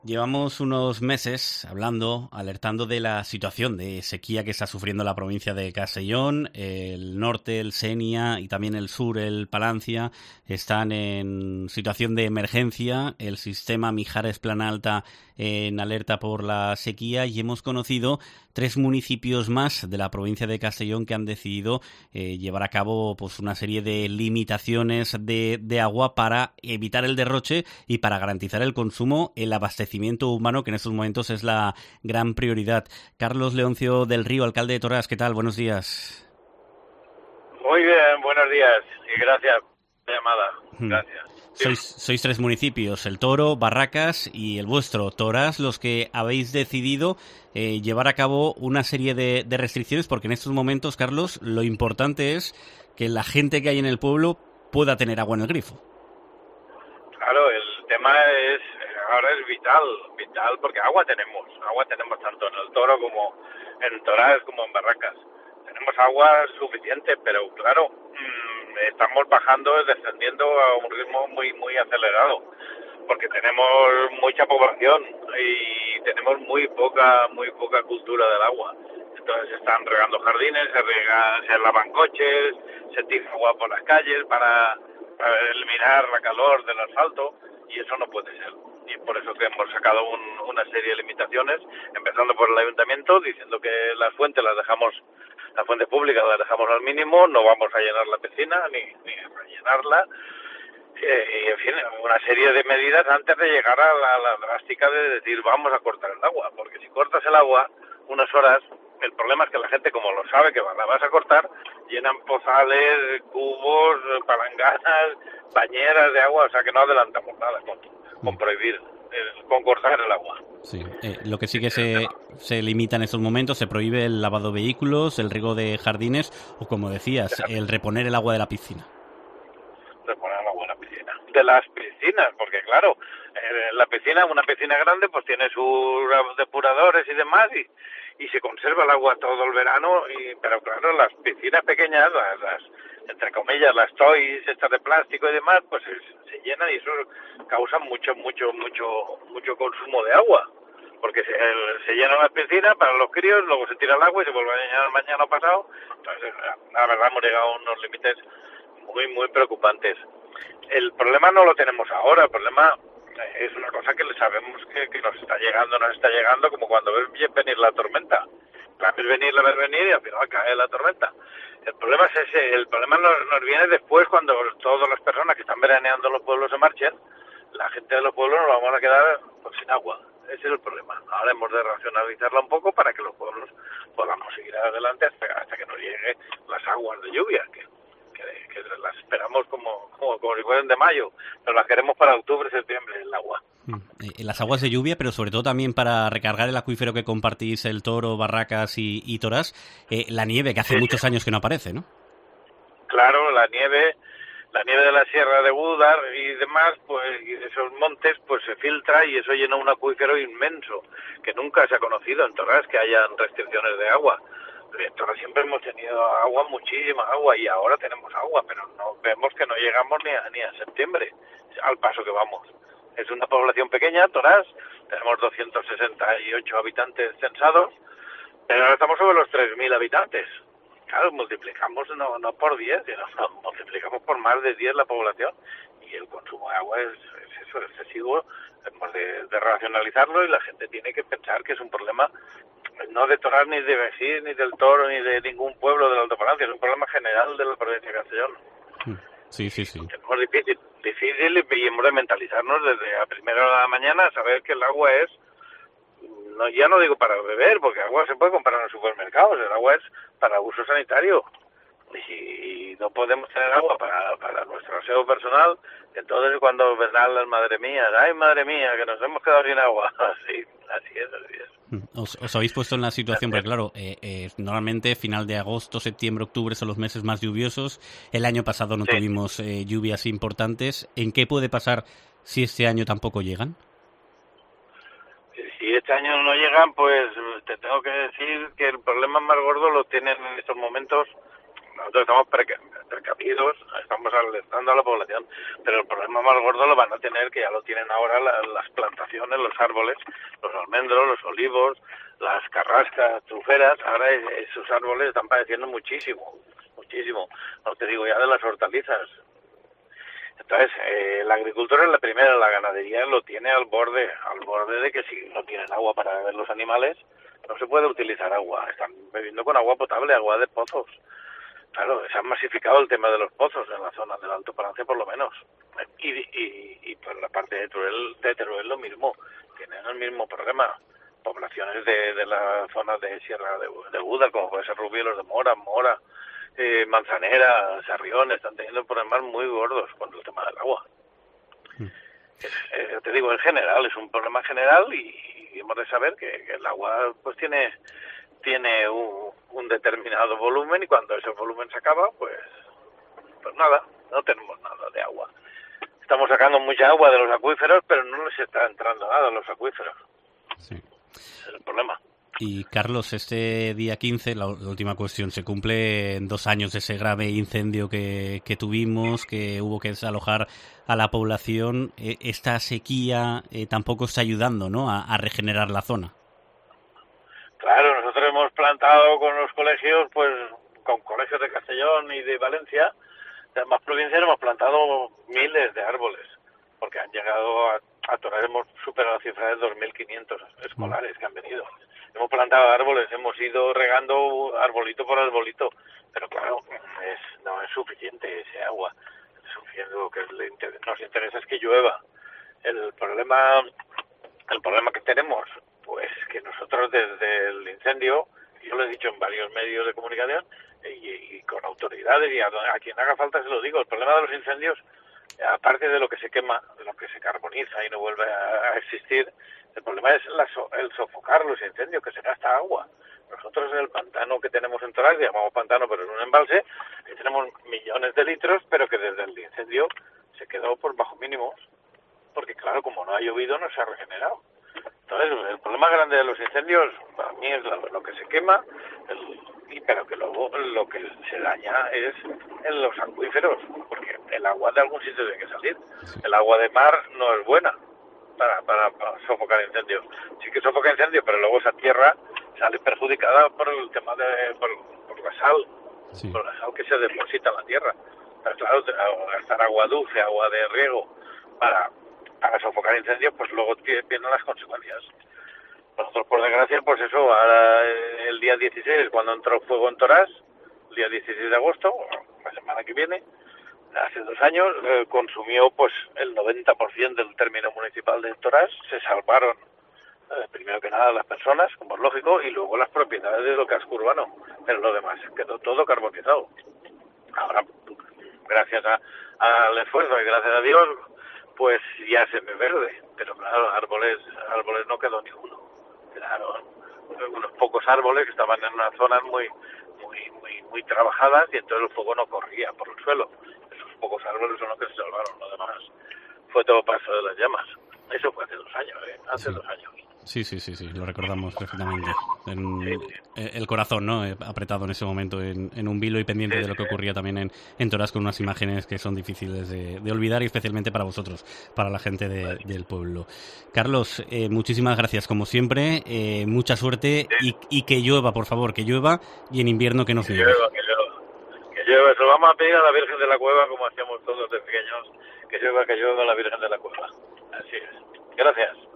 Llevamos unos meses hablando, alertando de la situación de sequía que está sufriendo la provincia de Castellón. El norte, el Senia y también el sur, el Palancia, están en situación de emergencia. El sistema Mijares Planalta en alerta por la sequía, y hemos conocido 3 municipios más de la provincia de Castellón que han decidido llevar a cabo pues una serie de limitaciones de agua para evitar el derroche y para garantizar el consumo, el abastecimiento humano, que en estos momentos es la gran prioridad. Carlos Leoncio del Río, alcalde de Torás, ¿qué tal? Buenos días. Muy bien, buenos días y gracias por la llamada. Gracias. Sois 3 municipios, el Toro, Barracas y el vuestro, Torás, los que habéis decidido llevar a cabo una serie de restricciones, porque en estos momentos, Carlos, lo importante es que la gente que hay en el pueblo pueda tener agua en el grifo. Claro, el tema ahora es vital porque agua tenemos tanto en el Toro como en Torás como en Barracas. Tenemos agua suficiente, pero claro, estamos descendiendo a un ritmo muy acelerado, porque tenemos mucha población y tenemos muy poca cultura del agua. Entonces se están regando jardines, se lavan coches, se tira agua por las calles para eliminar la calor del asfalto, y eso no puede ser. Y por eso que hemos sacado una serie de limitaciones, empezando por el ayuntamiento, diciendo que las fuentes públicas las dejamos al mínimo, no vamos a llenar la piscina ni a rellenarla, y en fin, una serie de medidas antes de llegar a la drástica de decir vamos a cortar el agua, porque si cortas el agua unas horas, el problema es que la gente, como lo sabe que la vas a cortar, llenan pozales, cubos, palanganas, bañeras de agua, o sea que no adelantamos nada con prohibir, con cortar el agua. Sí, lo que sí que se limita en estos momentos, se prohíbe el lavado de vehículos, el riego de jardines o, como decías, el reponer el agua de la piscina. Reponer el agua de la piscina. De las piscinas, porque claro, la piscina, una piscina grande, pues tiene sus depuradores y demás, y se conserva el agua todo el verano, pero claro, las piscinas pequeñas, las entre comillas, las toys, estas de plástico y demás, pues se llenan, y eso causa mucho consumo de agua, porque se llena la piscina para los críos, luego se tira el agua y se vuelve a llenar mañana o pasado. Entonces, la verdad, hemos llegado a unos límites muy preocupantes. El problema no lo tenemos ahora, el problema es una cosa que sabemos que nos está llegando, como cuando ves venir la tormenta. La ves venir y al final cae la tormenta. El problema es ese, el problema nos viene después, cuando todas las personas que están veraneando en los pueblos se marchen. La gente de los pueblos nos vamos a quedar pues sin agua. Ese es el problema. Ahora hemos de racionalizarla un poco para que los pueblos podamos seguir adelante hasta que nos lleguen las aguas de lluvia, que las esperamos como si fueran de mayo, pero las queremos para octubre, septiembre, el agua. Las aguas de lluvia, pero sobre todo también para recargar el acuífero que compartís el Toro, Barracas y Torás, la nieve, que hace muchos años que no aparece, ¿no? Claro, la nieve de la Sierra de Gúdar y demás, pues, y de esos montes, pues se filtra, y eso llena un acuífero inmenso, que nunca se ha conocido en Torás que hayan restricciones de agua. En Torás siempre hemos tenido agua, muchísima agua, y ahora tenemos agua, pero no vemos que no llegamos ni a septiembre, al paso que vamos. Es una población pequeña, Torás, tenemos 268 habitantes censados, pero ahora estamos sobre los 3.000 habitantes. Claro, multiplicamos no por 10, sino multiplicamos por más de 10 la población, y el consumo de agua es excesivo. Hemos de racionalizarlo, y la gente tiene que pensar que es un problema no de Torás, ni de Besís, ni del Toro, ni de ningún pueblo del Alto Palancia, es un problema general de la provincia de Castellón. Sí. Es difícil, y hemos de mentalizarnos desde a primera hora de la mañana a saber que el agua es, ya no digo para beber, porque agua se puede comprar en los supermercados, el agua es para uso sanitario, y no podemos tener agua para nuestro aseo personal. Entonces, cuando vendrán las madre mía, que nos hemos quedado sin agua, así es. Os habéis puesto en la situación, porque claro, normalmente final de agosto, septiembre, octubre son los meses más lluviosos. El año pasado no tuvimos lluvias importantes. ¿En qué puede pasar si este año tampoco llegan? Si este año no llegan, pues te tengo que decir que el problema más gordo lo tienen en estos momentos nosotros estamos precavidos, estamos alertando a la población, pero el problema más gordo lo van a tener, que ya lo tienen ahora las plantaciones, los árboles, los almendros, los olivos, las carrascas, truferas. Ahora esos árboles están padeciendo muchísimo, no te digo ya de las hortalizas. Entonces, la agricultura es la primera, la ganadería lo tiene al borde de que si no tienen agua para beber los animales, no se puede utilizar agua. Están bebiendo con agua potable, agua de pozos. Claro, se ha masificado el tema de los pozos en la zona del Alto Palancia, por lo menos. Y por la parte de Teruel lo mismo. Tienen el mismo problema. Poblaciones de la zona de Sierra de Buda, como puede ser Rubielos de Mora, Manzanera, Sarrión, están teniendo problemas muy gordos con el tema del agua. Te digo, en general, es un problema general y hemos de saber que el agua pues tiene un determinado volumen, y cuando ese volumen se acaba, pues nada, no tenemos nada de agua. Estamos sacando mucha agua de los acuíferos, pero no les está entrando nada a los acuíferos. Sí. Ese es el problema. Y Carlos, este día 15, la última cuestión, se cumplen 2 años de ese grave incendio que tuvimos, que hubo que desalojar a la población. Esta sequía tampoco está ayudando, ¿no?, a regenerar la zona. Claro, nosotros hemos plantado con los colegios, pues con colegios de Castellón y de Valencia, de más provincias, hemos plantado miles de árboles, porque han llegado a Toral, hemos superado la cifra de 2.500 escolares que han venido. Hemos plantado árboles, hemos ido regando arbolito por arbolito, pero claro, no es suficiente ese agua. Lo que nos interesa es que llueva. El problema que tenemos, pues que nosotros desde el incendio, yo lo he dicho en varios medios de comunicación y con autoridades, y a quien haga falta se lo digo, el problema de los incendios, aparte de lo que se quema, de lo que se carboniza y no vuelve a existir, el problema es el sofocar los incendios, que se gasta agua. Nosotros en el pantano que tenemos en Toral, llamamos pantano pero es un embalse, ahí tenemos millones de litros, pero que desde el incendio se quedó por bajo mínimos, porque claro, como no ha llovido no se ha regenerado. Entonces el problema grande de los incendios para mí es lo que se quema, pero que luego lo que se daña es en los acuíferos, porque el agua de algún sitio tiene que salir. El agua de mar no es buena para sofocar incendios. Sí que sofoca incendios, pero luego esa tierra sale perjudicada por el tema por la sal, sí, por la sal que se deposita en la tierra. Pero claro, gastar agua dulce, agua de riego para sofocar incendios, pues luego vienen las consecuencias. Nosotros, por desgracia, pues eso, ahora el día 16, cuando entró fuego en Torás, el día 16 de agosto, la semana que viene, hace 2 años, consumió pues el 90% del término municipal de Torás. Se salvaron, primero que nada, las personas, como es lógico, y luego las propiedades de lo casco urbano, pero lo demás quedó todo carbonizado. Ahora, gracias al esfuerzo y gracias a Dios, pues ya se ve verde, pero claro, árboles no quedó ninguno. Quedaron unos pocos árboles que estaban en unas zonas muy trabajadas, y entonces el fuego no corría por el suelo. Esos pocos árboles son los que se salvaron, lo demás fue todo paso de las llamas. Eso fue hace 2 años, hace sí. 2 años. Sí, lo recordamos perfectamente. El corazón, ¿no?, apretado en ese momento en un vilo y pendiente de lo que ocurría también en Torás, con unas imágenes que son difíciles de olvidar, y especialmente para vosotros, para la gente del pueblo. Carlos, muchísimas gracias como siempre, mucha suerte, y que llueva, por favor, que llueva, y en invierno que nos nieve. Que llueva, se lo vamos a pedir a la Virgen de la Cueva, como hacíamos todos de pequeños, que llueva la Virgen de la Cueva. Así es. Gracias.